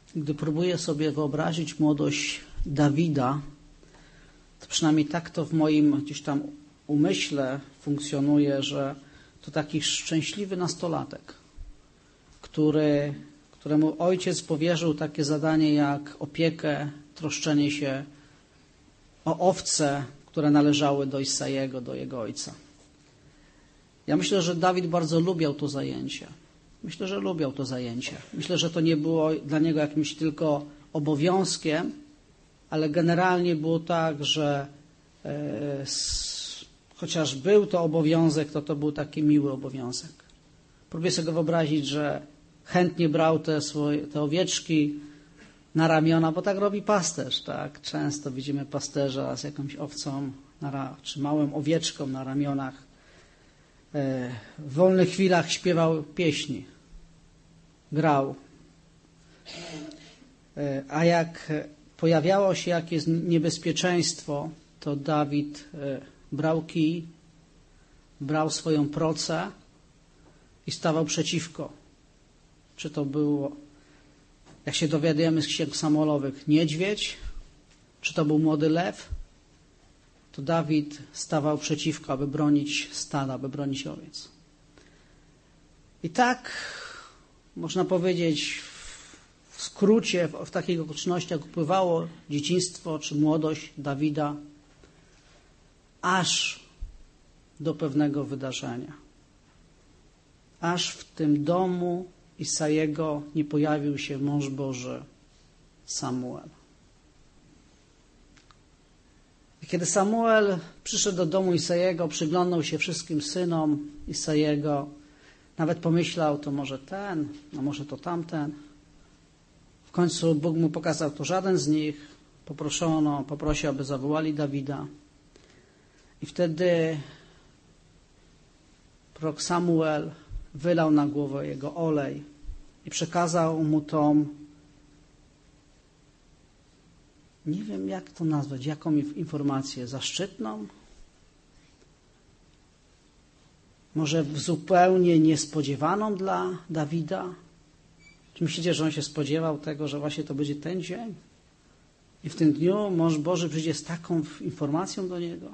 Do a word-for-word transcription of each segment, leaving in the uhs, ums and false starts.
Gdy próbuję sobie wyobrazić młodość Dawida, to przynajmniej tak to w moim gdzieś tam umyśle funkcjonuje, że to taki szczęśliwy nastolatek, który, któremu ojciec powierzył takie zadanie jak opiekę, troszczenie się o owce, które należały do Isajego, do jego ojca. Ja myślę, że Dawid bardzo lubiał to zajęcie. Myślę, że lubiał to zajęcie. Myślę, że to nie było dla niego jakimś tylko obowiązkiem, ale generalnie było tak, że e, s, chociaż był to obowiązek, to to był taki miły obowiązek. Próbuję sobie wyobrazić, że chętnie brał te, swoje, te owieczki na ramiona, bo tak robi pasterz. Tak? Często widzimy pasterza z jakąś owcą na, czy małą owieczką na ramionach. E, w wolnych chwilach śpiewał pieśni, grał. E, a jak pojawiało się jakieś niebezpieczeństwo, to Dawid e, brał kij, brał swoją procę i stawał przeciwko. Czy to było, jak się dowiadujemy z księg Samuelowych, niedźwiedź, czy to był młody lew, to Dawid stawał przeciwko, aby bronić stada, aby bronić owiec. I tak, można powiedzieć, w skrócie, w, w takich okolicznościach upływało dzieciństwo czy młodość Dawida, aż do pewnego wydarzenia. Aż w tym domu Isajego nie pojawił się mąż Boży Samuel. I kiedy Samuel przyszedł do domu Isajego, przyglądał się wszystkim synom Isajego, nawet pomyślał, to może ten, a może to tamten. W końcu Bóg mu pokazał, to żaden z nich. Poproszono, poprosił, aby zawołali Dawida. I wtedy prorok Samuel wylał na głowę jego olej i przekazał mu tą, nie wiem jak to nazwać, jaką informację, zaszczytną? Może zupełnie niespodziewaną dla Dawida? Czy myślicie, że on się spodziewał tego, że właśnie to będzie ten dzień? I w tym dniu mąż Boży przyjdzie z taką informacją do niego?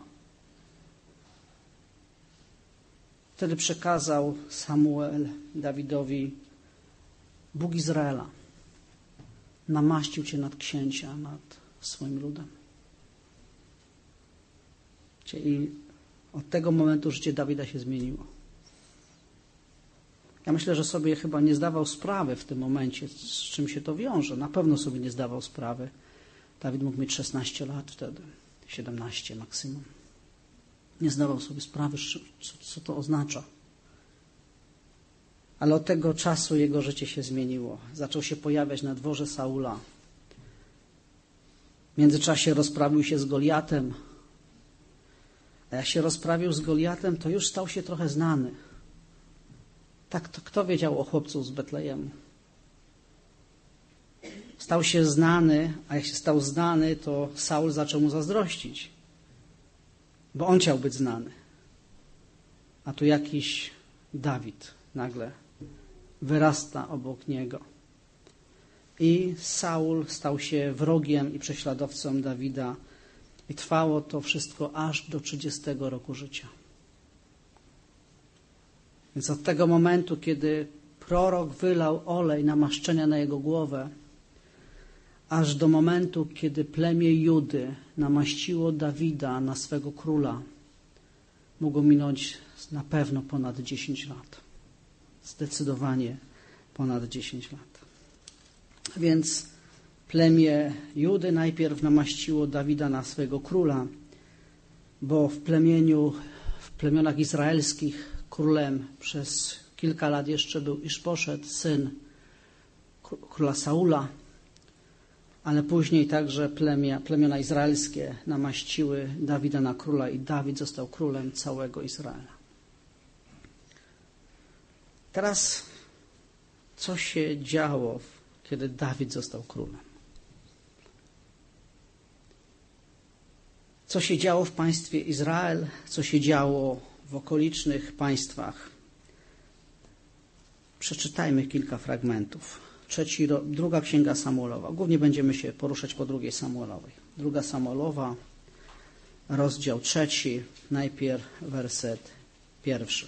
Wtedy przekazał Samuel Dawidowi: Bóg Izraela namaścił cię nad księcia, nad swoim ludem. I od tego momentu życie Dawida się zmieniło. Ja myślę, że sobie chyba nie zdawał sprawy w tym momencie, z czym się to wiąże. Na pewno sobie nie zdawał sprawy. Dawid mógł mieć szesnaście lat wtedy, siedemnaście maksimum. Nie zdawał sobie sprawy, co, co to oznacza. Ale od tego czasu jego życie się zmieniło. Zaczął się pojawiać na dworze Saula. W międzyczasie rozprawił się z Goliatem. A jak się rozprawił z Goliatem, to już stał się trochę znany. Tak, to kto wiedział o chłopcu z Betlejemu? Stał się znany, a jak się stał znany, to Saul zaczął mu zazdrościć. Bo on chciał być znany. A tu jakiś Dawid nagle wyrasta obok niego. I Saul stał się wrogiem i prześladowcą Dawida. I trwało to wszystko aż do trzydziestego roku życia. Więc od tego momentu, kiedy prorok wylał olej namaszczenia na jego głowę, aż do momentu, kiedy plemię Judy namaściło Dawida na swego króla, mogło minąć na pewno ponad dziesięć lat. Zdecydowanie ponad dziesięć lat. Więc plemię Judy najpierw namaściło Dawida na swego króla, bo w plemieniu, w plemionach izraelskich królem przez kilka lat jeszcze był Iszboszet, syn króla Saula, ale później także plemia, plemiona izraelskie namaściły Dawida na króla i Dawid został królem całego Izraela. Teraz co się działo, kiedy Dawid został królem? Co się działo w państwie Izrael? Co się działo w okolicznych państwach? Przeczytajmy kilka fragmentów. trzeci, druga księga Samuelowa. Głównie będziemy się poruszać po drugiej Samuelowej. Druga Samuelowa, rozdział trzeci, najpierw werset pierwszy.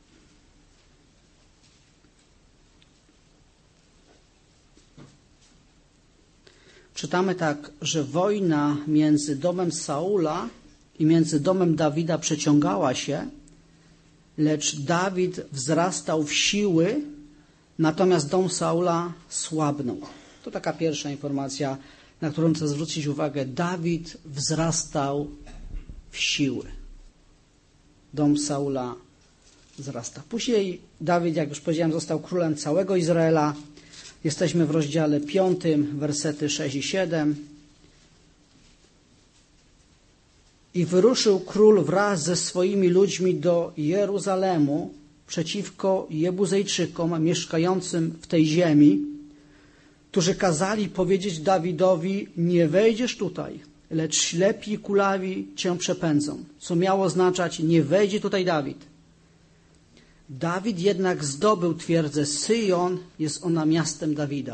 Czytamy tak, że wojna między domem Saula i między domem Dawida przeciągała się, lecz Dawid wzrastał w siły, natomiast dom Saula słabnął. To taka pierwsza informacja, na którą chcę zwrócić uwagę. Dawid wzrastał w siły. Dom Saula wzrasta. Później Dawid, jak już powiedziałem, został królem całego Izraela. Jesteśmy w rozdziale piątym, wersety sześć i siedem. I wyruszył król wraz ze swoimi ludźmi do Jeruzalemu przeciwko Jebuzejczykom mieszkającym w tej ziemi, którzy kazali powiedzieć Dawidowi: nie wejdziesz tutaj, lecz ślepi i kulawi cię przepędzą. Co miało oznaczać: nie wejdzie tutaj Dawid. Dawid jednak zdobył twierdzę Syjon, jest ona miastem Dawida.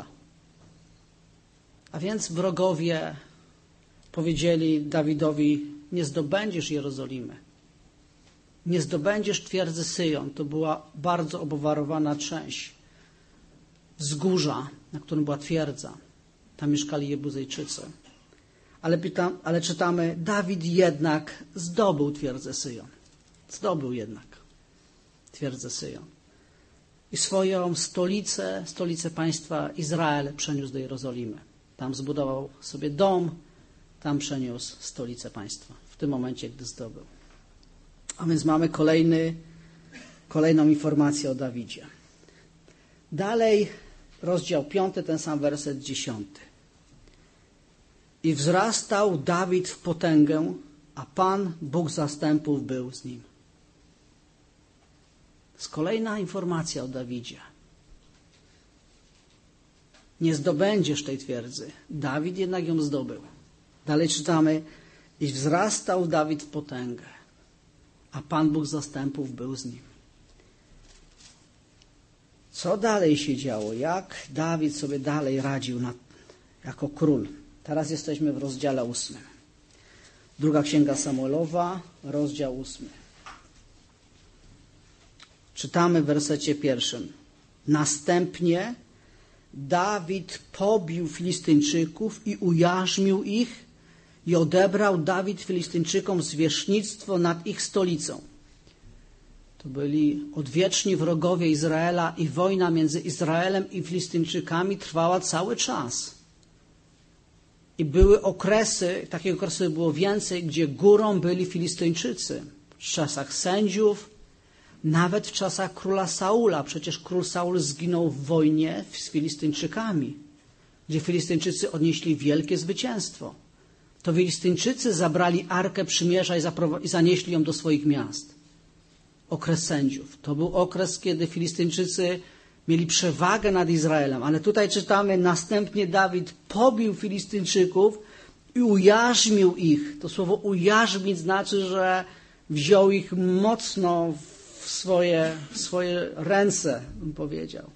A więc wrogowie powiedzieli Dawidowi: nie zdobędziesz Jerozolimy. Nie zdobędziesz twierdzy Syjon. To była bardzo obwarowana część wzgórza, na którym była twierdza. Tam mieszkali Jebuzejczycy. Ale, pytam, ale czytamy, Dawid jednak zdobył twierdzę Syjon. Zdobył jednak twierdzę Syjon. I swoją stolicę, stolicę państwa Izrael przeniósł do Jerozolimy. Tam zbudował sobie dom, tam przeniósł stolicę państwa. W tym momencie, gdy zdobył. A więc mamy kolejny, kolejną informację o Dawidzie. Dalej rozdział piąty, ten sam werset dziesiąty. I wzrastał Dawid w potęgę, a Pan, Bóg zastępów, był z nim. To jest kolejna informacja o Dawidzie. Nie zdobędziesz tej twierdzy. Dawid jednak ją zdobył. Dalej czytamy, i wzrastał Dawid w potęgę, a Pan Bóg zastępów był z nim. Co dalej się działo? Jak Dawid sobie dalej radził na, jako król? Teraz jesteśmy w rozdziale ósmym. Druga księga Samuelowa, rozdział ósmy. Czytamy w wersecie pierwszym. Następnie Dawid pobił Filistyńczyków i ujarzmił ich i odebrał Dawid Filistyńczykom zwierzchnictwo nad ich stolicą. To byli odwieczni wrogowie Izraela i wojna między Izraelem i Filistyńczykami trwała cały czas. I były okresy, takich okresów było więcej, gdzie górą byli Filistyńczycy. W czasach sędziów, nawet w czasach króla Saula. Przecież król Saul zginął w wojnie z Filistyńczykami, gdzie Filistyńczycy odnieśli wielkie zwycięstwo. To Filistyńczycy zabrali Arkę Przymierza i, i zanieśli ją do swoich miast. Okres sędziów. To był okres, kiedy Filistyńczycy mieli przewagę nad Izraelem. Ale tutaj czytamy, następnie Dawid pobił Filistyńczyków i ujarzmił ich. To słowo ujarzmić znaczy, że wziął ich mocno w swoje, w swoje ręce, bym powiedział.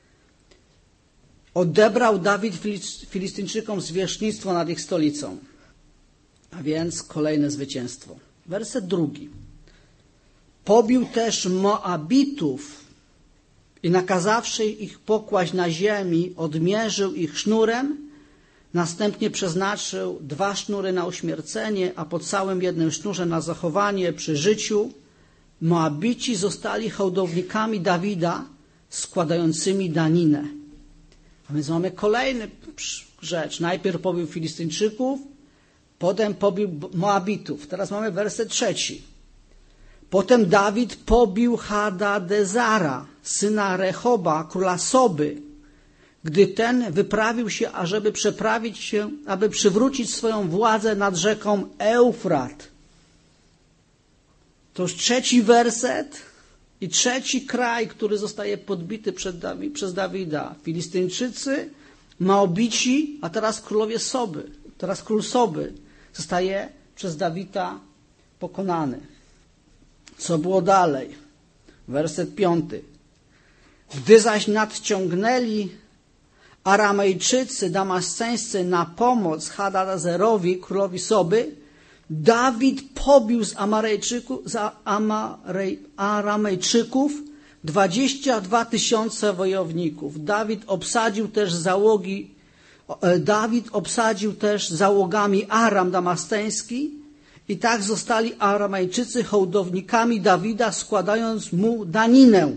Odebrał Dawid Filistyńczykom zwierzchnictwo nad ich stolicą. A więc kolejne zwycięstwo. Werset drugi. Pobił też Moabitów i nakazawszy ich pokłaść na ziemi, odmierzył ich sznurem, następnie przeznaczył dwa sznury na uśmiercenie, a po całym jednym sznurze na zachowanie przy życiu. Moabici zostali hołdownikami Dawida, składającymi daninę. A więc mamy kolejny rzecz. Najpierw pobił Filistyńczyków, potem pobił Moabitów. Teraz mamy werset trzeci. Potem Dawid pobił Hadadezara, syna Rehoba, króla Soby, gdy ten wyprawił się, ażeby przeprawić się, aby przywrócić swoją władzę nad rzeką Eufrat. To już trzeci werset i trzeci kraj, który zostaje podbity przed Dawid, przez Dawida. Filistyńczycy, Moabici, a teraz królowie Soby. Teraz król Soby zostaje przez Dawida pokonany. Co było dalej? Werset piąty. Gdy zaś nadciągnęli Aramejczycy, damasceńscy na pomoc Hadadezerowi, królowi Soby, Dawid pobił z, Amarejczyków, z Amarej, Aramejczyków dwadzieścia dwa tysiące wojowników. Dawid obsadził też załogi, Dawid obsadził też załogami Aram damasceński i tak zostali Aramejczycy hołdownikami Dawida, składając mu daninę.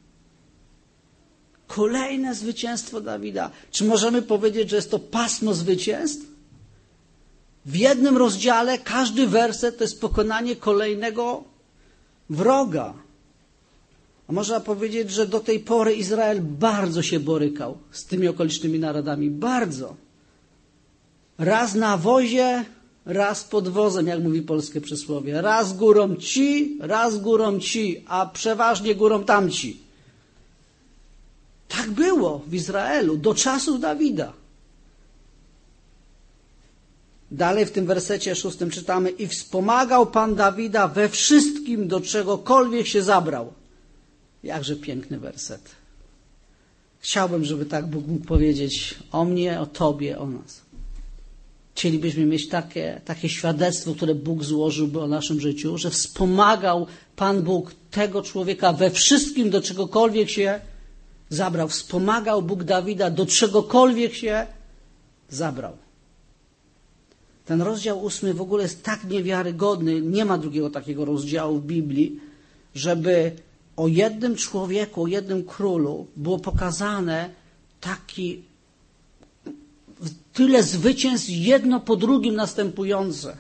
Kolejne zwycięstwo Dawida. Czy możemy powiedzieć, że jest to pasmo zwycięstw? W jednym rozdziale każdy werset to jest pokonanie kolejnego wroga. A można powiedzieć, że do tej pory Izrael bardzo się borykał z tymi okolicznymi narodami. Bardzo. Raz na wozie, raz pod wozem, jak mówi polskie przysłowie. Raz górą ci, raz górą ci, a przeważnie górą tamci. Tak było w Izraelu do czasów Dawida. Dalej w tym wersecie szóstym czytamy: i wspomagał Pan Dawida we wszystkim, do czegokolwiek się zabrał. Jakże piękny werset. Chciałbym, żeby tak Bóg mógł powiedzieć o mnie, o Tobie, o nas. Chcielibyśmy mieć takie, takie świadectwo, które Bóg złożyłby o naszym życiu, że wspomagał Pan Bóg tego człowieka we wszystkim, do czegokolwiek się zabrał. Wspomagał Bóg Dawida, do czegokolwiek się zabrał. Ten rozdział ósmy w ogóle jest tak niewiarygodny, nie ma drugiego takiego rozdziału w Biblii, żeby o jednym człowieku, o jednym królu było pokazane taki tyle zwycięstw, jedno po drugim następujące.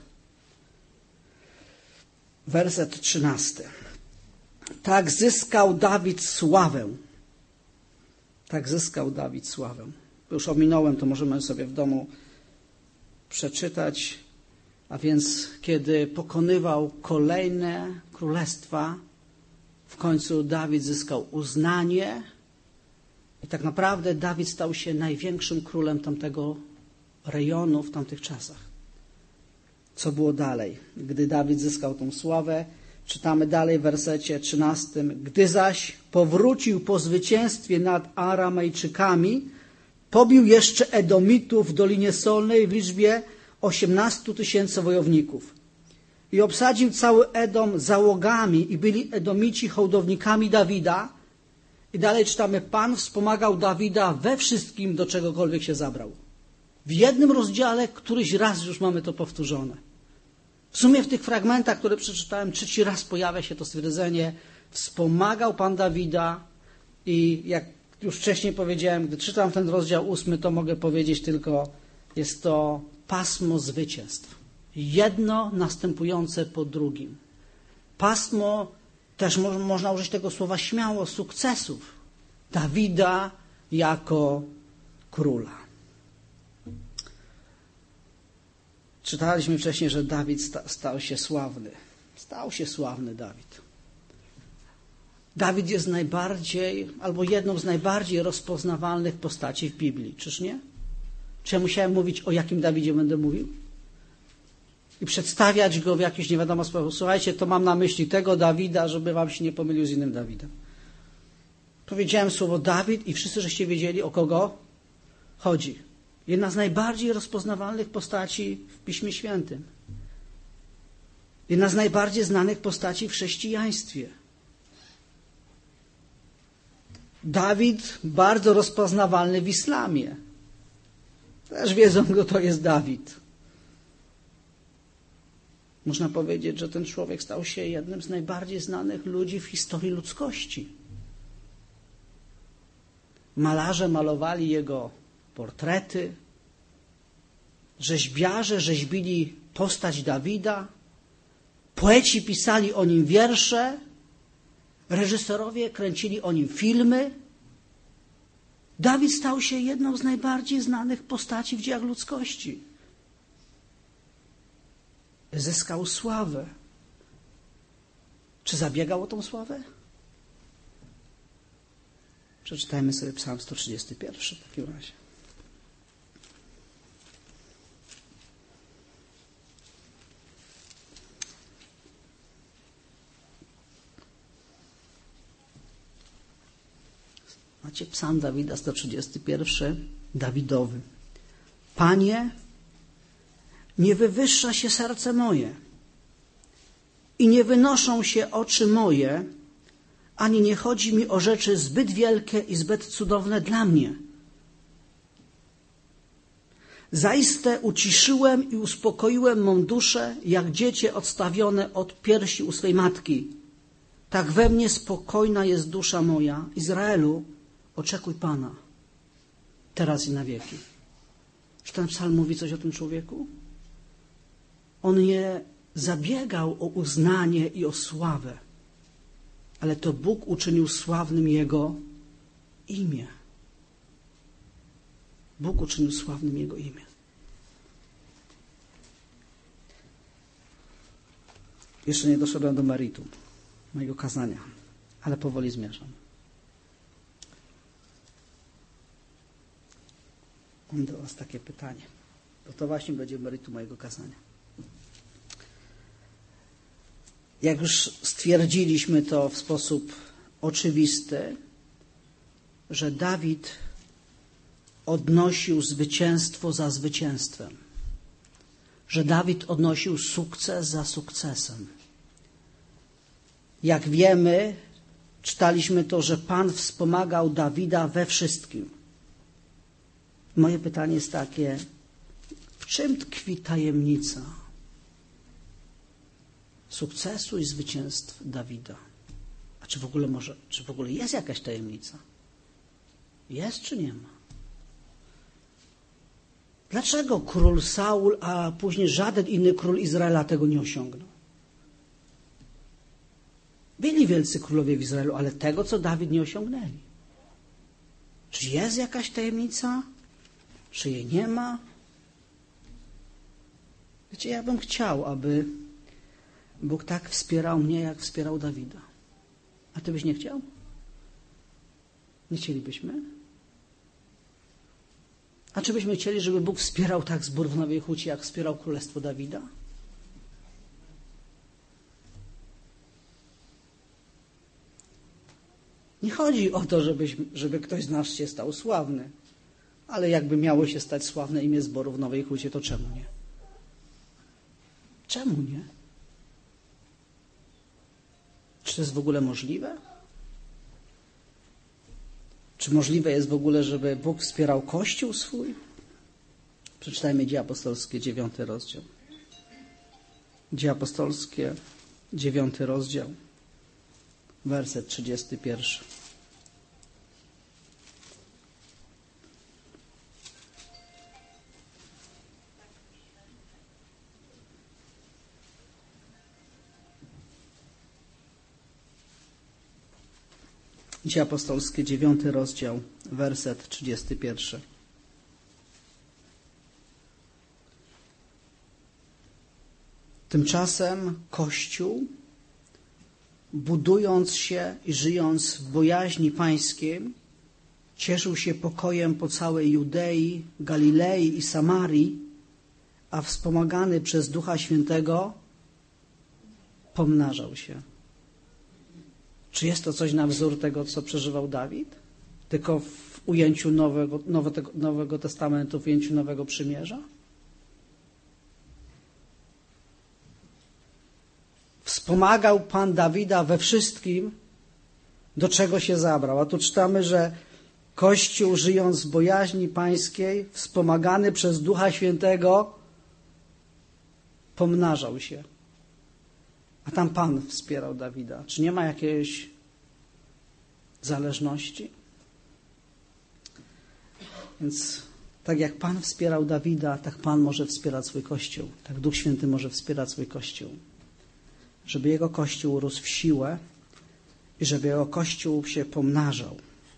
Werset trzynasty. Tak zyskał Dawid sławę. Tak zyskał Dawid sławę. Już ominąłem, to możemy sobie w domu przeczytać. A więc kiedy pokonywał kolejne królestwa, w końcu Dawid zyskał uznanie i tak naprawdę Dawid stał się największym królem tamtego rejonu w tamtych czasach. Co było dalej? Gdy Dawid zyskał tą sławę, czytamy dalej w wersecie trzynastym. Gdy zaś powrócił po zwycięstwie nad Aramejczykami, pobił jeszcze Edomitów w Dolinie Solnej w liczbie osiemnastu tysięcy wojowników. I obsadził cały Edom załogami i byli Edomici hołdownikami Dawida. I dalej czytamy, Pan wspomagał Dawida we wszystkim, do czegokolwiek się zabrał. W jednym rozdziale któryś raz już mamy to powtórzone. W sumie w tych fragmentach, które przeczytałem, trzeci raz pojawia się to stwierdzenie, wspomagał Pan Dawida i jak już wcześniej powiedziałem, gdy czytam ten rozdział ósmy, to mogę powiedzieć tylko, jest to pasmo zwycięstw. Jedno następujące po drugim. Pasmo, też mo- można użyć tego słowa śmiało, sukcesów Dawida jako króla. Czytaliśmy wcześniej, że Dawid sta- stał się sławny. Stał się sławny Dawid. Dawid jest najbardziej, albo jedną z najbardziej rozpoznawalnych postaci w Biblii. Czyż nie? Czy ja musiałem mówić, o jakim Dawidzie będę mówił? I przedstawiać go w jakiś nie wiadomo sposób. Słuchajcie, to mam na myśli tego Dawida, żeby wam się nie pomylił z innym Dawidem. Powiedziałem słowo Dawid i wszyscy żeście wiedzieli, o kogo chodzi. Jedna z najbardziej rozpoznawalnych postaci w Piśmie Świętym. Jedna z najbardziej znanych postaci w chrześcijaństwie. Dawid bardzo rozpoznawalny w islamie. Też wiedzą, kto to jest Dawid. Można powiedzieć, że ten człowiek stał się jednym z najbardziej znanych ludzi w historii ludzkości. Malarze malowali jego portrety, rzeźbiarze rzeźbili postać Dawida, poeci pisali o nim wiersze, reżyserowie kręcili o nim filmy. Dawid stał się jedną z najbardziej znanych postaci w dziejach ludzkości. Zyskał sławę. Czy zabiegał o tą sławę? Przeczytajmy sobie Psalm sto trzydziesty pierwszy w takim razie. Macie Psalm Dawida sto trzydziesty pierwszy. Dawidowy: Panie, nie wywyższa się serce moje i nie wynoszą się oczy moje, ani nie chodzi mi o rzeczy zbyt wielkie i zbyt cudowne dla mnie. Zaiste uciszyłem i uspokoiłem mą duszę, jak dziecię odstawione od piersi u swej matki. Tak we mnie spokojna jest dusza moja. Izraelu, oczekuj Pana, teraz i na wieki. Czy ten psalm mówi coś o tym człowieku? On nie zabiegał o uznanie i o sławę, ale to Bóg uczynił sławnym jego imię. Bóg uczynił sławnym jego imię. Jeszcze nie doszedłem do meritum mojego kazania, ale powoli zmierzam. Mam do Was takie pytanie, bo to właśnie będzie meritum mojego kazania. Jak już stwierdziliśmy to w sposób oczywisty, że Dawid odnosił zwycięstwo za zwycięstwem, że Dawid odnosił sukces za sukcesem. Jak wiemy, czytaliśmy to, że Pan wspomagał Dawida we wszystkim. Moje pytanie jest takie: w czym tkwi tajemnica sukcesu i zwycięstw Dawida? A czy w ogóle może, czy w ogóle jest jakaś tajemnica? Jest czy nie ma? Dlaczego król Saul, a później żaden inny król Izraela tego nie osiągnął? Byli wielcy królowie w Izraelu, ale tego, co Dawid, nie osiągnęli. Czy jest jakaś tajemnica? Czy jej nie ma? Wiecie, ja bym chciał, aby Bóg tak wspierał mnie, jak wspierał Dawida. A ty byś nie chciał? Nie chcielibyśmy? A czy byśmy chcieli, żeby Bóg wspierał tak zbór w Nowej Hucie, jak wspierał Królestwo Dawida? Nie chodzi o to, żeby, żeby ktoś z nas się stał sławny, ale jakby miało się stać sławne imię zboru w Nowej Hucie, to czemu nie? Czemu nie? Czy to jest w ogóle możliwe? Czy możliwe jest w ogóle, żeby Bóg wspierał Kościół swój? Przeczytajmy Dzieje Apostolskie, dziewiąty rozdział. Dzieje Apostolskie, dziewiąty rozdział, werset trzydziesty pierwszy. Dzieje Apostolskie, dziewiąty rozdział, werset trzydziesty pierwszy. Tymczasem Kościół, budując się i żyjąc w bojaźni Pańskiej, cieszył się pokojem po całej Judei, Galilei i Samarii, a wspomagany przez Ducha Świętego pomnażał się. Czy jest to coś na wzór tego, co przeżywał Dawid? Tylko w ujęciu Nowego, Nowego, Nowego Testamentu, w ujęciu Nowego Przymierza? Wspomagał Pan Dawida we wszystkim, do czego się zabrał. A tu czytamy, że Kościół, żyjąc w bojaźni Pańskiej, wspomagany przez Ducha Świętego, pomnażał się. A tam Pan wspierał Dawida. Czy nie ma jakiejś zależności? Więc tak jak Pan wspierał Dawida, tak Pan może wspierać swój Kościół. Tak Duch Święty może wspierać swój Kościół. Żeby Jego Kościół rósł w siłę i żeby Jego Kościół się pomnażał.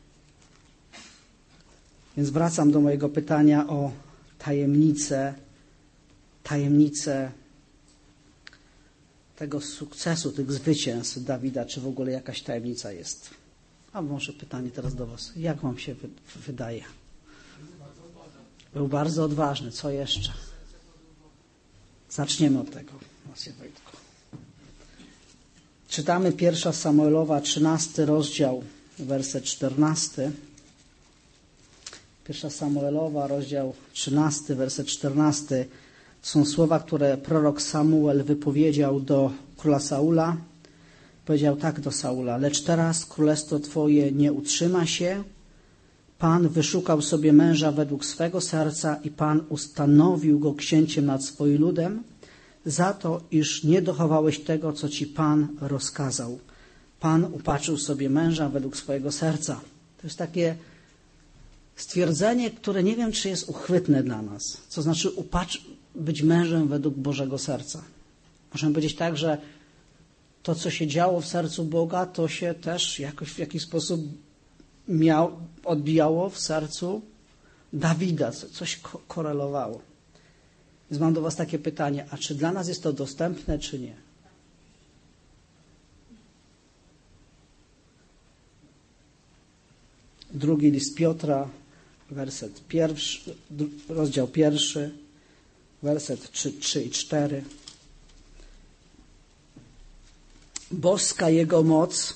Więc wracam do mojego pytania o tajemnicę, tajemnicę tego sukcesu, tych zwycięstw Dawida, czy w ogóle jakaś tajemnica jest. A może pytanie teraz do Was. Jak Wam się wy, wydaje? Był bardzo odważny. Co jeszcze? Zaczniemy od tego. Wojtku. Czytamy pierwsza Samuelowa, trzynasty rozdział, werset czternasty. Pierwsza Samuelowa, rozdział trzynasty, werset czternasty. To są słowa, które prorok Samuel wypowiedział do króla Saula. Powiedział tak do Saula: lecz teraz królestwo Twoje nie utrzyma się. Pan wyszukał sobie męża według swego serca i Pan ustanowił go księciem nad swoim ludem za to, iż nie dochowałeś tego, co Ci Pan rozkazał. Pan upatrzył sobie męża według swojego serca. To jest takie stwierdzenie, które nie wiem, czy jest uchwytne dla nas. Co znaczy upatr- być mężem według Bożego serca. Możemy powiedzieć tak, że to, co się działo w sercu Boga, to się też jakoś w jakiś sposób miał, odbijało w sercu Dawida. Coś ko- korelowało. Więc mam do Was takie pytanie, a czy dla nas jest to dostępne, czy nie? Drugi list Piotra, werset pierwszy, rozdział pierwszy, werset trzy, trzy i cztery. Boska Jego moc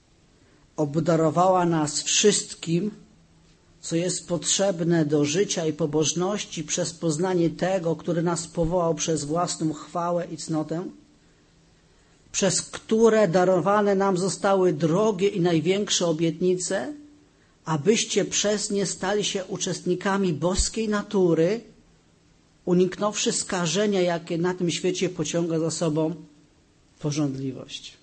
obdarowała nas wszystkim, co jest potrzebne do życia i pobożności przez poznanie tego, który nas powołał przez własną chwałę i cnotę, przez które darowane nam zostały drogie i największe obietnice, abyście przez nie stali się uczestnikami boskiej natury, uniknąwszy skażenia, jakie na tym świecie pociąga za sobą pożądliwość.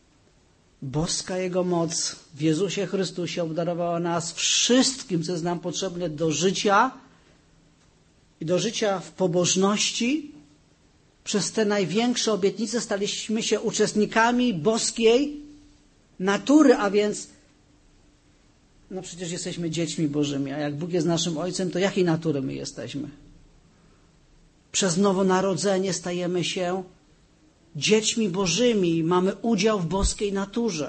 Boska Jego moc w Jezusie Chrystusie obdarowała nas wszystkim, co jest nam potrzebne do życia i do życia w pobożności. Przez te największe obietnice staliśmy się uczestnikami boskiej natury, a więc no przecież jesteśmy dziećmi Bożymi, a jak Bóg jest naszym Ojcem, to jakiej natury my jesteśmy? Przez nowonarodzenie stajemy się dziećmi Bożymi, mamy udział w boskiej naturze.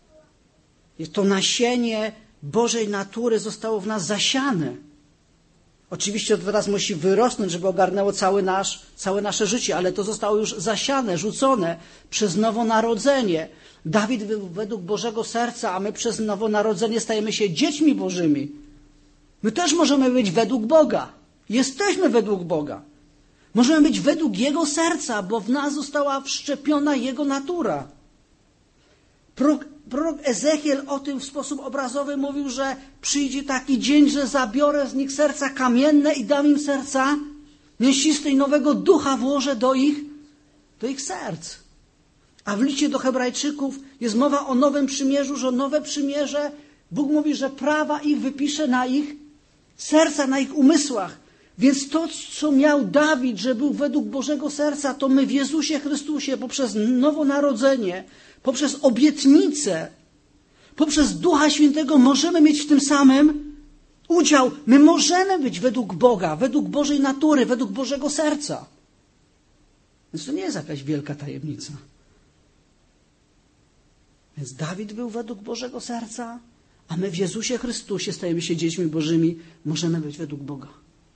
To nasienie Bożej natury zostało w nas zasiane. Oczywiście to teraz musi wyrosnąć, żeby ogarnęło cały nasz, całe nasze życie, ale to zostało już zasiane, rzucone przez nowonarodzenie. Dawid był według Bożego serca, a my przez nowonarodzenie stajemy się dziećmi Bożymi. My też możemy być według Boga. Jesteśmy według Boga. Możemy być według Jego serca, bo w nas została wszczepiona Jego natura. Prorok, prorok Ezechiel o tym w sposób obrazowy mówił, że przyjdzie taki dzień, że zabiorę z nich serca kamienne i dam im serca mięsiste i nowego ducha włożę do ich, do ich serc. A w liście do Hebrajczyków jest mowa o nowym przymierzu, że nowe przymierze, Bóg mówi, że prawa ich wypisze na ich serca, na ich umysłach. Więc to, co miał Dawid, że był według Bożego serca, to my w Jezusie Chrystusie poprzez nowonarodzenie, poprzez obietnicę, poprzez Ducha Świętego możemy mieć w tym samym udział. My możemy być według Boga, według Bożej natury, według Bożego serca. Więc to nie jest jakaś wielka tajemnica. Więc Dawid był według Bożego serca, a my w Jezusie Chrystusie stajemy się dziećmi Bożymi, możemy być według Boga.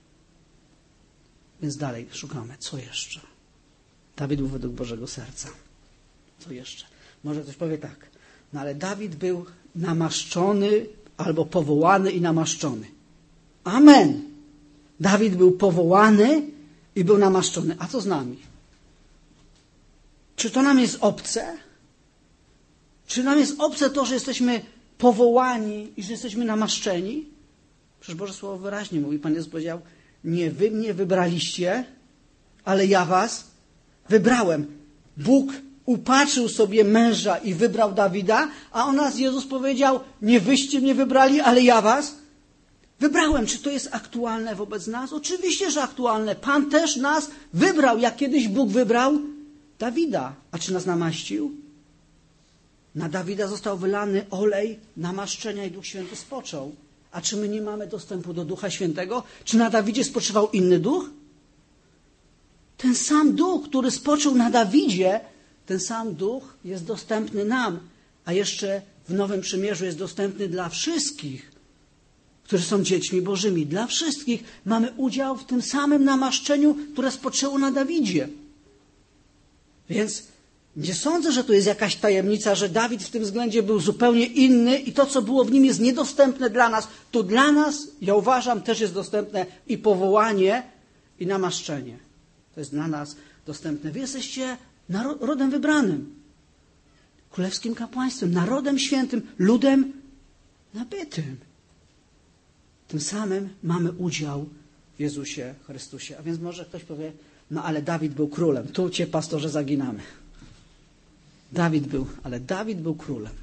Więc dalej szukamy. Co jeszcze? Dawid był według Bożego serca. Co jeszcze? Może ktoś powie tak. No ale Dawid był namaszczony albo powołany i namaszczony. Amen. Dawid był powołany i był namaszczony. A co z nami? Czy to nam jest obce? Czy nam jest obce to, że jesteśmy powołani i że jesteśmy namaszczeni? Przecież Boże Słowo wyraźnie mówi. Pan Jezus powiedział: nie wy mnie wybraliście, ale ja was wybrałem. Bóg upatrzył sobie męża i wybrał Dawida, a o nas Jezus powiedział: nie wyście mnie wybrali, ale ja was wybrałem. Czy to jest aktualne wobec nas? Oczywiście, że aktualne. Pan też nas wybrał, jak kiedyś Bóg wybrał Dawida. A czy nas namaścił? Na Dawida został wylany olej namaszczenia i Duch Święty spoczął. A czy my nie mamy dostępu do Ducha Świętego? Czy na Dawidzie spoczywał inny duch? Ten sam duch, który spoczął na Dawidzie, ten sam duch jest dostępny nam, a jeszcze w Nowym Przymierzu jest dostępny dla wszystkich, którzy są dziećmi Bożymi. Dla wszystkich mamy udział w tym samym namaszczeniu, które spoczęło na Dawidzie. Więc Nie sądzę, że tu jest jakaś tajemnica, że Dawid w tym względzie był zupełnie inny i to, co było w nim, jest niedostępne dla nas. To dla nas, ja uważam, też jest dostępne i powołanie, i namaszczenie. To jest dla nas dostępne. Wy jesteście narodem wybranym, królewskim kapłaństwem, narodem świętym, ludem nabytym. Tym samym mamy udział w Jezusie Chrystusie. A więc może ktoś powie, no ale Dawid był królem. Tu cię, pastorze, zaginamy. Dawid był, ale Dawid był królem.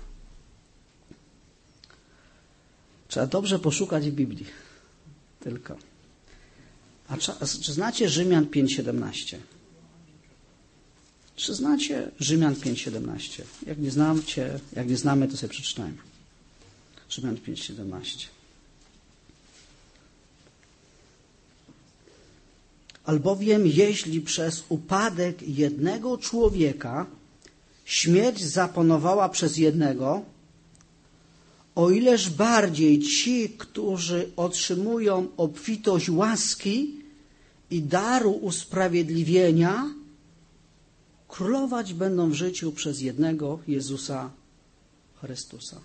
Trzeba dobrze poszukać w Biblii. Tylko. A czy znacie Rzymian pięć siedemnaście? Czy znacie Rzymian pięć siedemnaście? Jak nie znacie, jak nie znamy, to sobie przeczytajmy. Rzymian pięć siedemnaście. Albowiem jeśli przez upadek jednego człowieka śmierć zapanowała przez jednego, o ileż bardziej ci, którzy otrzymują obfitość łaski i daru usprawiedliwienia, królować będą w życiu przez jednego Jezusa Chrystusa.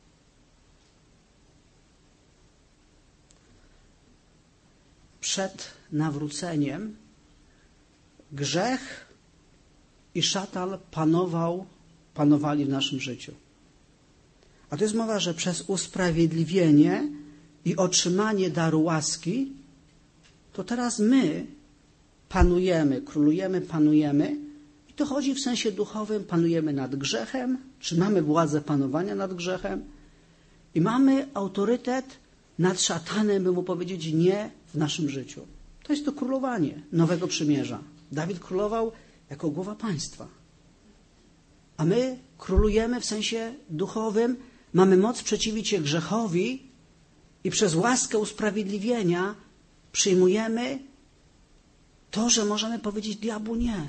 Przed nawróceniem grzech i szatan panował, panowali w naszym życiu. A to jest mowa, że przez usprawiedliwienie i otrzymanie daru łaski, to teraz my panujemy, królujemy, panujemy. I to chodzi w sensie duchowym, panujemy nad grzechem, czy mamy władzę panowania nad grzechem i mamy autorytet nad szatanem, by mu powiedzieć nie w naszym życiu. To jest to królowanie Nowego Przymierza. Dawid królował jako głowa państwa. A my królujemy w sensie duchowym, mamy moc przeciwić się grzechowi i przez łaskę usprawiedliwienia przyjmujemy to, że możemy powiedzieć diabłu nie.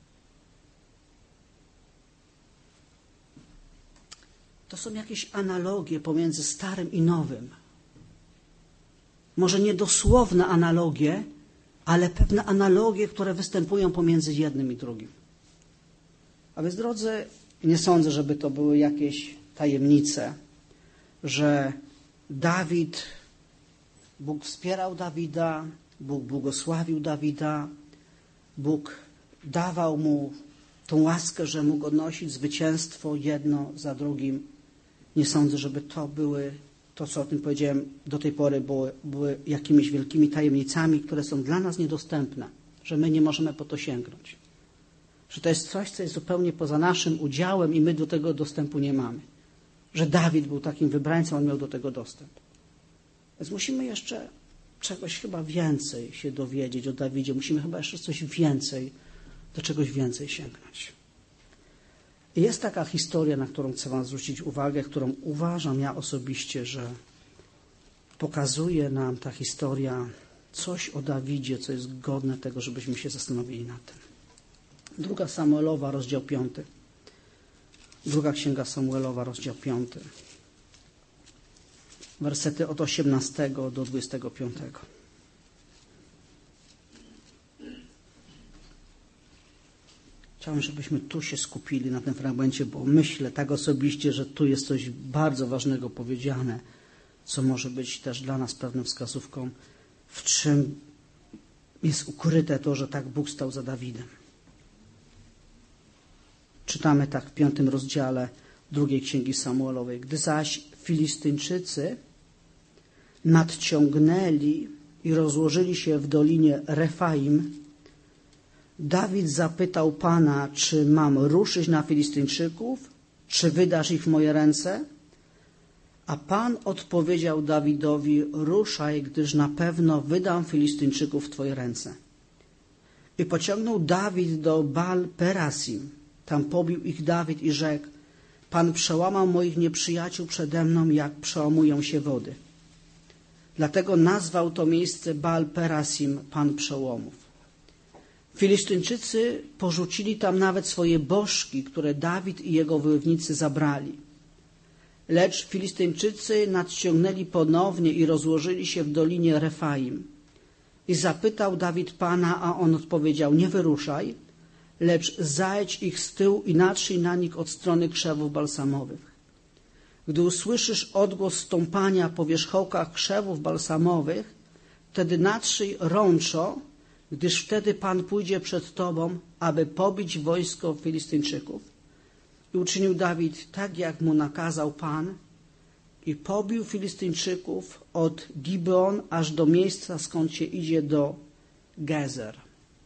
To są jakieś analogie pomiędzy starym i nowym. Może nie dosłowne analogie, ale pewne analogie, które występują pomiędzy jednym i drugim. A więc, drodzy, nie sądzę, żeby to były jakieś tajemnice, że Dawid, Bóg wspierał Dawida, Bóg błogosławił Dawida, Bóg dawał mu tą łaskę, że mógł odnosić zwycięstwo jedno za drugim. Nie sądzę, żeby to były, to co o tym powiedziałem do tej pory, były, były jakimiś wielkimi tajemnicami, które są dla nas niedostępne, że my nie możemy po to sięgnąć. Że to jest coś, co jest zupełnie poza naszym udziałem i my do tego dostępu nie mamy. Że Dawid był takim wybrańcą, on miał do tego dostęp. Więc musimy jeszcze czegoś chyba więcej się dowiedzieć o Dawidzie. Musimy chyba jeszcze coś więcej, do czegoś więcej sięgnąć. I jest taka historia, na którą chcę wam zwrócić uwagę, którą uważam ja osobiście, że pokazuje nam ta historia coś o Dawidzie, co jest godne tego, żebyśmy się zastanowili nad tym. Druga Samuelowa, rozdział piąty. Druga Księga Samuelowa, rozdział piąty. Wersety od osiemnastego do dwudziestego piątego. Chciałbym, żebyśmy tu się skupili na tym fragmencie, bo myślę tak osobiście, że tu jest coś bardzo ważnego powiedziane, co może być też dla nas pewną wskazówką, w czym jest ukryte to, że tak Bóg stał za Dawidem. Czytamy tak w piątym rozdziale drugiej Księgi Samuelowej. Gdy zaś Filistyńczycy nadciągnęli i rozłożyli się w dolinie Refaim, Dawid zapytał Pana, czy mam ruszyć na Filistyńczyków, czy wydasz ich w moje ręce? A Pan odpowiedział Dawidowi, ruszaj, gdyż na pewno wydam Filistyńczyków w twoje ręce. I pociągnął Dawid do Baal Perasim. Tam pobił ich Dawid i rzekł, Pan przełamał moich nieprzyjaciół przede mną, jak przełamują się wody. Dlatego nazwał to miejsce Baal Perasim, Pan przełomów. Filistyńczycy porzucili tam nawet swoje bożki, które Dawid i jego wojownicy zabrali. Lecz Filistyńczycy nadciągnęli ponownie i rozłożyli się w dolinie Refaim. I zapytał Dawid Pana, a on odpowiedział, nie wyruszaj, lecz zajdź ich z tyłu i natrzyj na nich od strony krzewów balsamowych. Gdy usłyszysz odgłos stąpania po wierzchołkach krzewów balsamowych, wtedy natrzyj rączo, gdyż wtedy Pan pójdzie przed tobą, aby pobić wojsko Filistyńczyków. I uczynił Dawid tak, jak mu nakazał Pan, i pobił Filistyńczyków od Gibeon aż do miejsca, skąd się idzie do Gezer.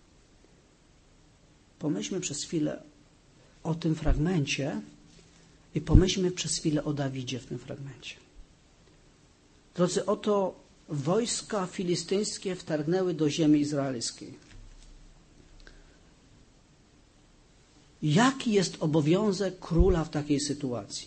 Pomyślmy przez chwilę o tym fragmencie i pomyślmy przez chwilę o Dawidzie w tym fragmencie. Drodzy, oto wojska filistyńskie wtargnęły do ziemi izraelskiej. Jaki jest obowiązek króla w takiej sytuacji?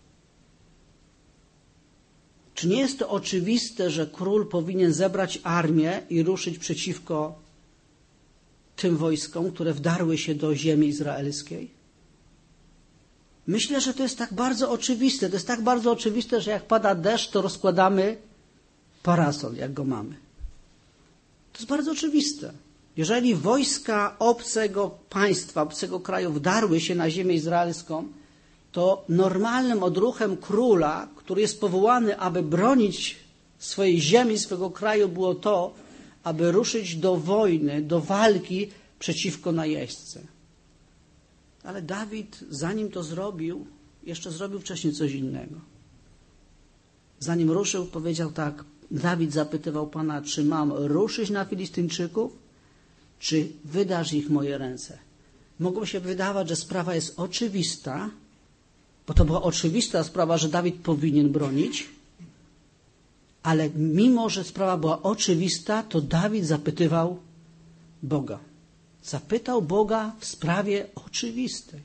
Czy nie jest to oczywiste, że król powinien zebrać armię i ruszyć przeciwko tym wojskom, które wdarły się do ziemi izraelskiej? Myślę, że to jest tak bardzo oczywiste. To jest tak bardzo oczywiste, że jak pada deszcz, to rozkładamy parasol, jak go mamy. To jest bardzo oczywiste. Jeżeli wojska obcego państwa, obcego kraju wdarły się na ziemię izraelską, to normalnym odruchem króla, który jest powołany, aby bronić swojej ziemi, swego kraju, było to, aby ruszyć do wojny, do walki przeciwko najeźdźcy. Ale Dawid, zanim to zrobił, jeszcze zrobił wcześniej coś innego. Zanim ruszył, powiedział tak, Dawid zapytywał Pana, czy mam ruszyć na Filistyńczyków, czy wydasz ich w moje ręce? Mogło się wydawać, że sprawa jest oczywista, bo to była oczywista sprawa, że Dawid powinien bronić, ale mimo, że sprawa była oczywista, to Dawid zapytywał Boga. Zapytał Boga w sprawie oczywistej.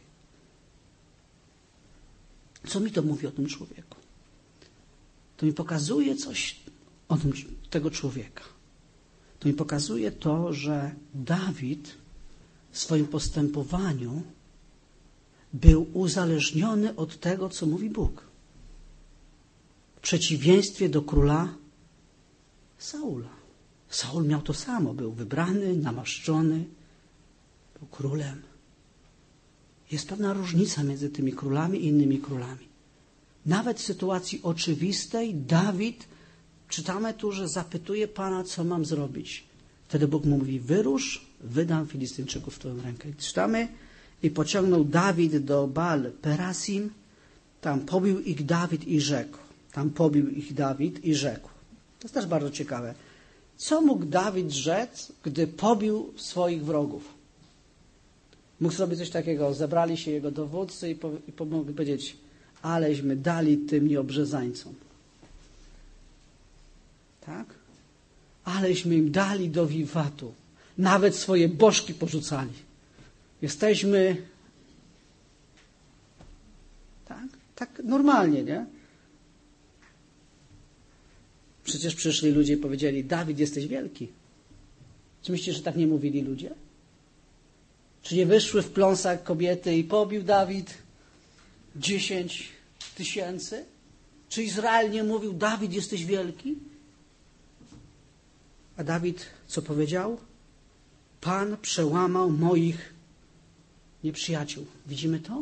Co mi to mówi o tym człowieku? To mi pokazuje coś o tym, tego człowieka. To mi pokazuje to, że Dawid w swoim postępowaniu był uzależniony od tego, co mówi Bóg. W przeciwieństwie do króla Saula. Saul miał to samo. Był wybrany, namaszczony, był królem. Jest pewna różnica między tymi królami i innymi królami. Nawet w sytuacji oczywistej Dawid, czytamy tu, że zapytuje Pana, co mam zrobić. Wtedy Bóg mu mówi, wyrusz, wydam Filistyńczyków w twoją rękę. Czytamy, i pociągnął Dawid do Baal Perasim, tam pobił ich Dawid i rzekł. Tam pobił ich Dawid i rzekł. To jest też bardzo ciekawe. Co mógł Dawid rzec, gdy pobił swoich wrogów? Mógł zrobić coś takiego, zebrali się jego dowódcy i, po, i mogli powiedzieć, aleśmy dali tym nieobrzezańcom. Tak? Aleśmy im dali do wiwatu. Nawet swoje bożki porzucali. Jesteśmy tak, tak normalnie, nie? Przecież przyszli ludzie i powiedzieli, Dawid, jesteś wielki. Czy myślicie, że tak nie mówili ludzie? Czy nie wyszły w pląsach kobiety i pobił Dawid dziesięć tysięcy? Czy Izrael nie mówił, Dawid, jesteś wielki? A Dawid co powiedział? Pan przełamał moich nieprzyjaciół. Widzimy to?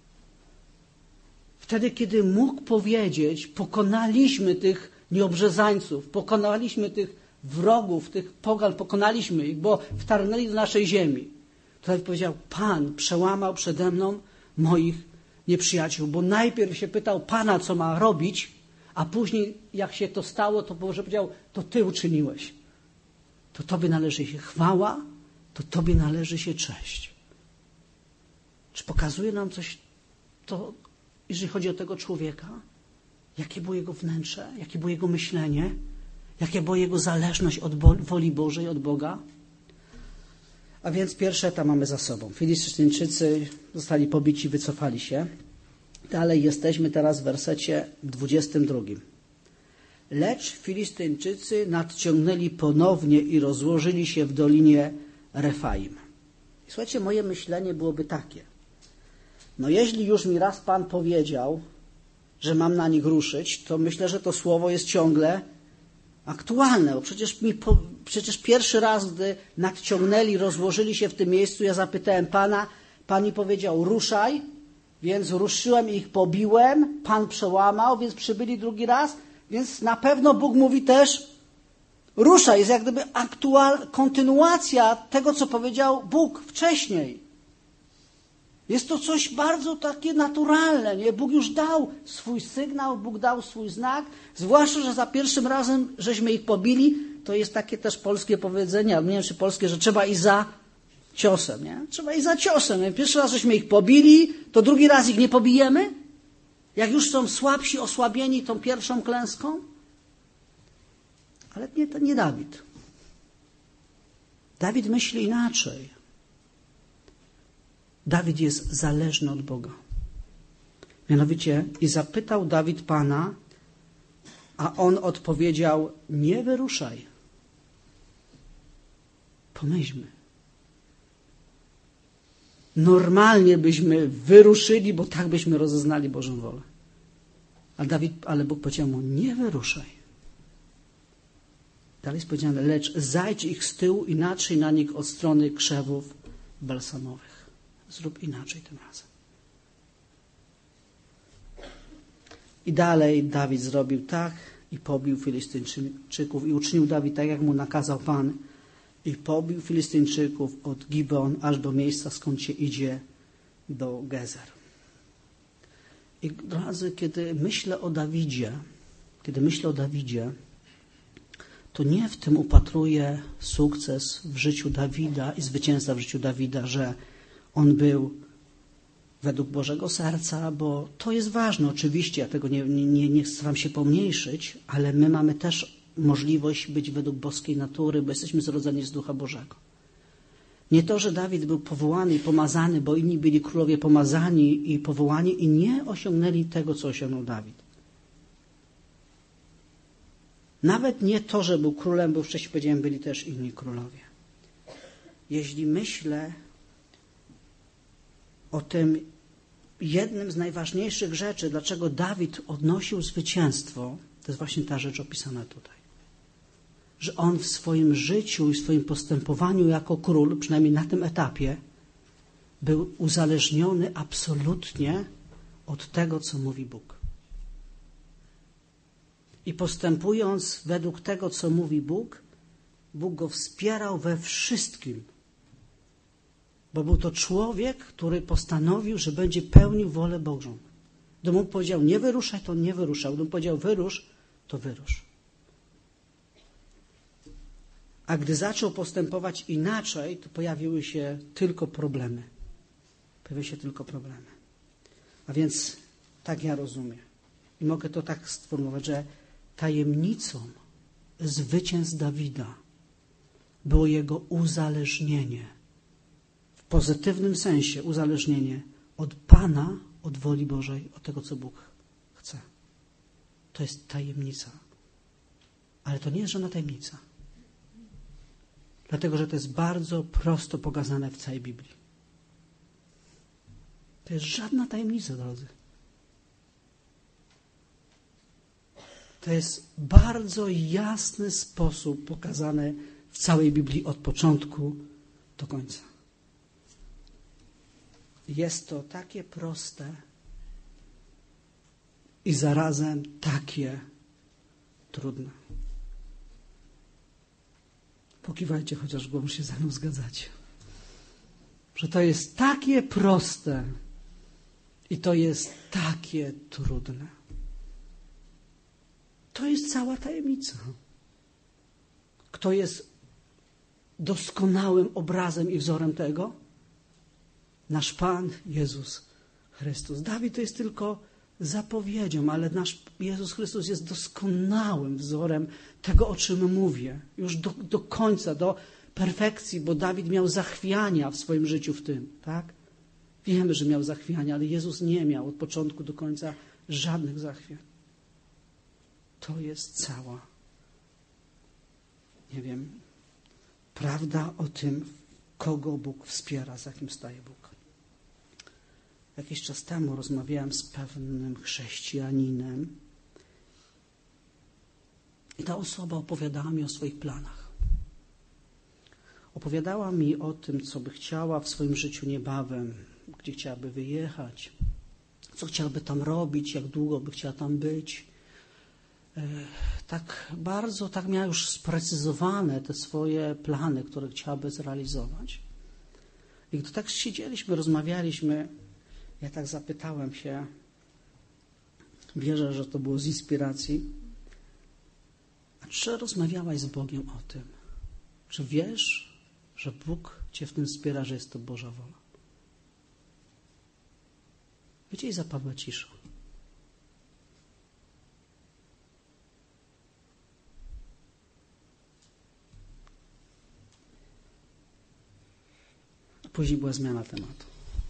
Wtedy, kiedy mógł powiedzieć, pokonaliśmy tych nieobrzezańców, pokonaliśmy tych wrogów, tych pogan, pokonaliśmy ich, bo wtargnęli do naszej ziemi. To Dawid powiedział, Pan przełamał przede mną moich nieprzyjaciół, bo najpierw się pytał Pana, co ma robić, a później, jak się to stało, to Boże powiedział, to Ty uczyniłeś. To Tobie należy się chwała, to Tobie należy się cześć. Czy pokazuje nam coś to, jeżeli chodzi o tego człowieka? Jakie było jego wnętrze? Jakie było jego myślenie? Jaka była jego zależność od woli Bożej, od Boga? A więc pierwszy etap mamy za sobą. Filistyńczycy zostali pobici, wycofali się. Dalej jesteśmy teraz w wersecie dwudziestym drugim. Lecz Filistyńczycy nadciągnęli ponownie i rozłożyli się w dolinie Refaim. I słuchajcie, moje myślenie byłoby takie. No jeśli już mi raz Pan powiedział, że mam na nich ruszyć, to myślę, że to słowo jest ciągle aktualne, bo przecież mi po, przecież pierwszy raz, gdy nadciągnęli, rozłożyli się w tym miejscu, ja zapytałem Pana, Pan mi powiedział ruszaj, więc ruszyłem i ich pobiłem, Pan przełamał, więc przybyli drugi raz, więc na pewno Bóg mówi też ruszaj, jest jak gdyby aktual, kontynuacja tego, co powiedział Bóg wcześniej. Jest to coś bardzo takie naturalne, nie? Bóg już dał swój sygnał, Bóg dał swój znak, zwłaszcza, że za pierwszym razem żeśmy ich pobili, to jest takie też polskie powiedzenie, ale nie wiem czy polskie, że trzeba iść za ciosem, nie? Trzeba iść za ciosem. Nie? Pierwszy raz żeśmy ich pobili, to drugi raz ich nie pobijemy? Jak już są słabsi, osłabieni tą pierwszą klęską? Ale nie, to nie Dawid. Dawid myśli inaczej. Dawid jest zależny od Boga. Mianowicie i zapytał Dawid Pana, a on odpowiedział, nie wyruszaj. Pomyślmy. Normalnie byśmy wyruszyli, bo tak byśmy rozeznali Bożą wolę. A Dawid, ale Bóg powiedział mu, nie wyruszaj. Dalej jest powiedziane, lecz zajdź ich z tyłu inaczej na nich od strony krzewów balsamowych. Zrób inaczej tym razem. I dalej Dawid zrobił tak i pobił Filistyńczyków i uczynił Dawid tak, jak mu nakazał Pan i pobił Filistyńczyków od Gibeon aż do miejsca, skąd się idzie do Gezer. I drodzy, kiedy myślę o Dawidzie, kiedy myślę o Dawidzie, to nie w tym upatruję sukces w życiu Dawida i zwycięstwa w życiu Dawida, że on był według Bożego serca, bo to jest ważne, oczywiście, ja tego nie, nie, nie staram się pomniejszyć, ale my mamy też możliwość być według boskiej natury, bo jesteśmy zrodzeni z Ducha Bożego. Nie to, że Dawid był powołany i pomazany, bo inni byli królowie pomazani i powołani i nie osiągnęli tego, co osiągnął Dawid. Nawet nie to, że był królem, bo wcześniej powiedziałem, byli też inni królowie. Jeśli myślę o tym jednym z najważniejszych rzeczy, dlaczego Dawid odnosił zwycięstwo, to jest właśnie ta rzecz opisana tutaj. Że on w swoim życiu i w swoim postępowaniu jako król, przynajmniej na tym etapie, był uzależniony absolutnie od tego, co mówi Bóg. I postępując według tego, co mówi Bóg, Bóg go wspierał we wszystkim. Bo był to człowiek, który postanowił, że będzie pełnił wolę Bożą. Gdy mu powiedział, nie wyruszaj, to nie wyruszał. Gdy mu powiedział, wyrusz, to wyrusz. A gdy zaczął postępować inaczej, to pojawiły się tylko problemy. Pojawiły się tylko problemy. A więc tak ja rozumiem. I mogę to tak sformułować, że tajemnicą zwycięstw Dawida było jego uzależnienie. W pozytywnym sensie uzależnienie od Pana, od woli Bożej, od tego, co Bóg chce. To jest tajemnica. Ale to nie jest żadna tajemnica. Dlatego, że to jest bardzo prosto pokazane w całej Biblii. To jest żadna tajemnica, drodzy. To jest bardzo jasny sposób pokazany w całej Biblii od początku do końca. Jest to takie proste i zarazem takie trudne. Pokiwajcie, chociaż głową się ze mną zgadzacie. Że to jest takie proste i to jest takie trudne. To jest cała tajemnica. Kto jest doskonałym obrazem i wzorem tego? Nasz Pan Jezus Chrystus. Dawid to jest tylko zapowiedzią, ale nasz Jezus Chrystus jest doskonałym wzorem tego, o czym mówię. Już do, do końca, do perfekcji, bo Dawid miał zachwiania w swoim życiu w tym, tak? Wiemy, że miał zachwiania, ale Jezus nie miał od początku do końca żadnych zachwiań. To jest cała, nie wiem, prawda o tym, kogo Bóg wspiera, za kim staje Bóg. Jakiś czas temu rozmawiałem z pewnym chrześcijaninem i ta osoba opowiadała mi o swoich planach. opowiadała mi o tym, co by chciała w swoim życiu niebawem, gdzie chciałaby wyjechać, co chciałaby tam robić, jak długo by chciała tam być. Tak bardzo, tak miała już sprecyzowane te swoje plany, które chciałaby zrealizować. I gdy tak siedzieliśmy, rozmawialiśmy, ja tak zapytałem się, wierzę, że to było z inspiracji, a czy rozmawiałaś z Bogiem o tym? Czy wiesz, że Bóg cię w tym wspiera, że jest to Boża wola? Wiecie, i zapadła cisza. A później była zmiana tematu.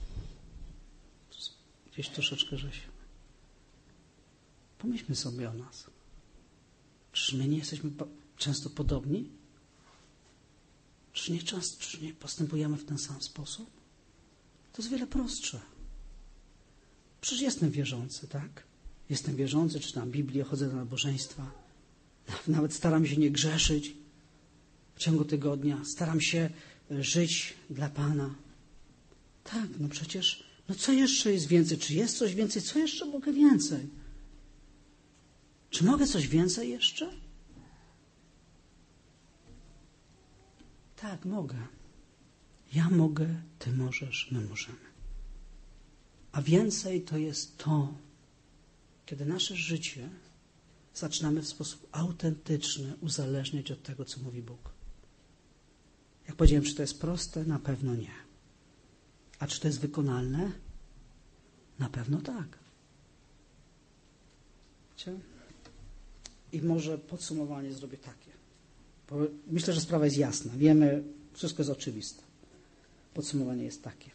Gdzieś troszeczkę żeś. Pomyślmy sobie o nas. Czy my nie jesteśmy często podobni? Czy nie, często, czy nie postępujemy w ten sam sposób? To jest wiele prostsze. Przecież jestem wierzący, tak? Jestem wierzący, czytam Biblię, chodzę do nabożeństwa. Nawet staram się nie grzeszyć w ciągu tygodnia. Staram się żyć dla Pana. Tak, no przecież, no co jeszcze jest więcej? Czy jest coś więcej? Co jeszcze mogę więcej? Czy mogę coś więcej jeszcze? Tak, mogę. Ja mogę, ty możesz, my możemy. A więcej to jest to, kiedy nasze życie zaczynamy w sposób autentyczny uzależniać od tego, co mówi Bóg. Jak powiedziałem, czy to jest proste? Na pewno nie. A czy to jest wykonalne? Na pewno tak. Wiecie? I może podsumowanie zrobię takie. Bo myślę, że sprawa jest jasna. Wiemy, wszystko jest oczywiste. Podsumowanie jest takie.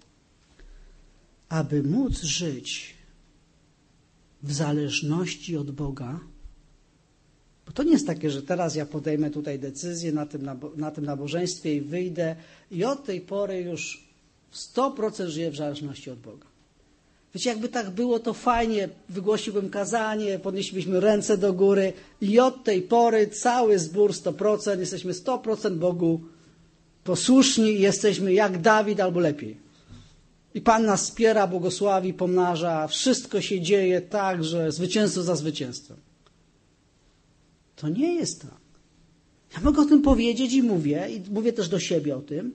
Aby móc żyć w zależności od Boga, bo to nie jest takie, że teraz ja podejmę tutaj decyzję na tym, nabo- na tym nabożeństwie i wyjdę i od tej pory już w sto procent żyję w zależności od Boga. Wiecie, jakby tak było, to fajnie, wygłosiłbym kazanie, podnieślibyśmy ręce do góry i od tej pory cały zbór sto procent, jesteśmy sto procent Bogu posłuszni i jesteśmy jak Dawid albo lepiej. I Pan nas wspiera, błogosławi, pomnaża, wszystko się dzieje tak, że zwycięstwo za zwycięstwem. To nie jest tak. Ja mogę o tym powiedzieć i mówię, i mówię też do siebie o tym,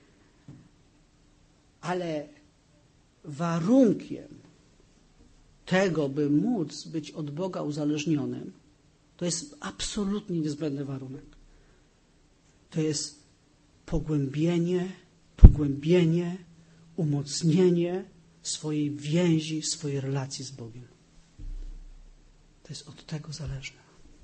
ale warunkiem tego, by móc być od Boga uzależnionym, to jest absolutnie niezbędny warunek. To jest pogłębienie, pogłębienie, umocnienie swojej więzi, swojej relacji z Bogiem. To jest od tego zależne.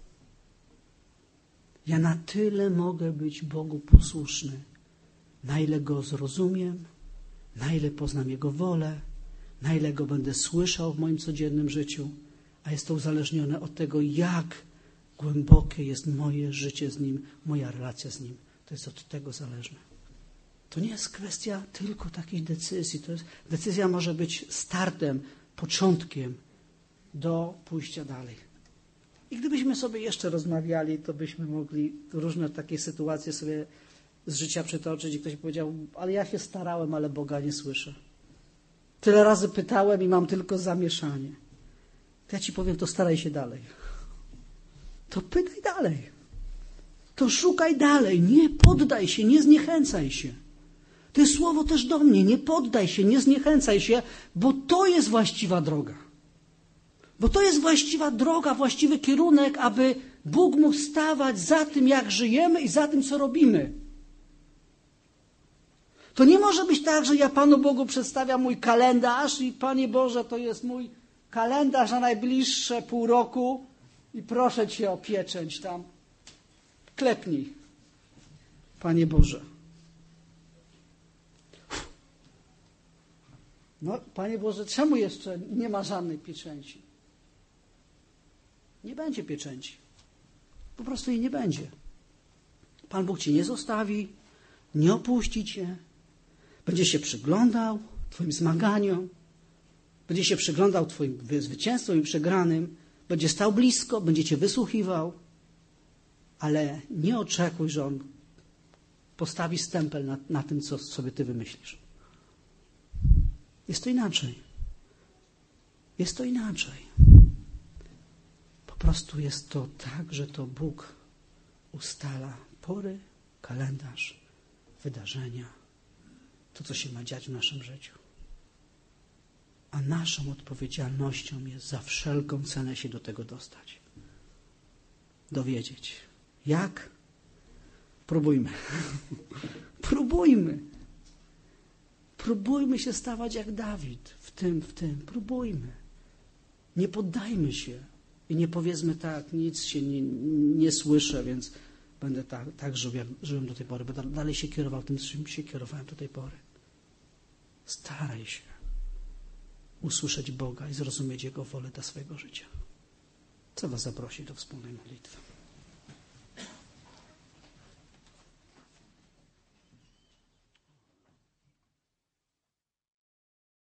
Ja na tyle mogę być Bogu posłuszny, na ile Go zrozumiem, na ile poznam Jego wolę, na ile Go będę słyszał w moim codziennym życiu, a jest to uzależnione od tego, jak głębokie jest moje życie z Nim, moja relacja z Nim. To jest od tego zależne. To nie jest kwestia tylko takiej decyzji. To jest, decyzja może być startem, początkiem do pójścia dalej. I gdybyśmy sobie jeszcze rozmawiali, to byśmy mogli różne takie sytuacje sobie z życia przytoczyć i ktoś powiedział, ale ja się starałem, ale Boga nie słyszę. Tyle razy pytałem i mam tylko zamieszanie. To ja ci powiem, to staraj się dalej. To pytaj dalej. To szukaj dalej. Nie poddaj się, nie zniechęcaj się. To jest słowo też do mnie. Nie poddaj się, nie zniechęcaj się, bo to jest właściwa droga. Bo to jest właściwa droga, właściwy kierunek, aby Bóg mógł stawać za tym, jak żyjemy i za tym, co robimy. To nie może być tak, że ja Panu Bogu przedstawiam mój kalendarz i Panie Boże, to jest mój kalendarz na najbliższe pół roku i proszę Cię o pieczęć tam. Klepnij, Panie Boże. No, Panie Boże, czemu jeszcze nie ma żadnej pieczęci? Nie będzie pieczęci. Po prostu jej nie będzie. Pan Bóg Cię nie zostawi, nie opuści Cię. Będzie się przyglądał Twoim zmaganiom, będzie się przyglądał Twoim zwycięstwom i przegranym, będzie stał blisko, będzie Cię wysłuchiwał, ale nie oczekuj, że On postawi stempel na, na tym, co sobie ty wymyślisz. Jest to inaczej. Jest to inaczej. Po prostu jest to tak, że to Bóg ustala pory, kalendarz, wydarzenia, to, co się ma dziać w naszym życiu. A naszą odpowiedzialnością jest za wszelką cenę się do tego dostać. Dowiedzieć. Jak? Próbujmy. Próbujmy. Próbujmy się stawać jak Dawid. W tym, w tym. Próbujmy. Nie poddajmy się. I nie powiedzmy tak, nic się nie, nie słyszę, więc będę tak, tak żył, jak żyłem do tej pory. Będę dalej się kierował tym, czym się kierowałem do tej pory. Staraj się usłyszeć Boga i zrozumieć Jego wolę dla swojego życia. Chcę was zaprosić do wspólnej modlitwy.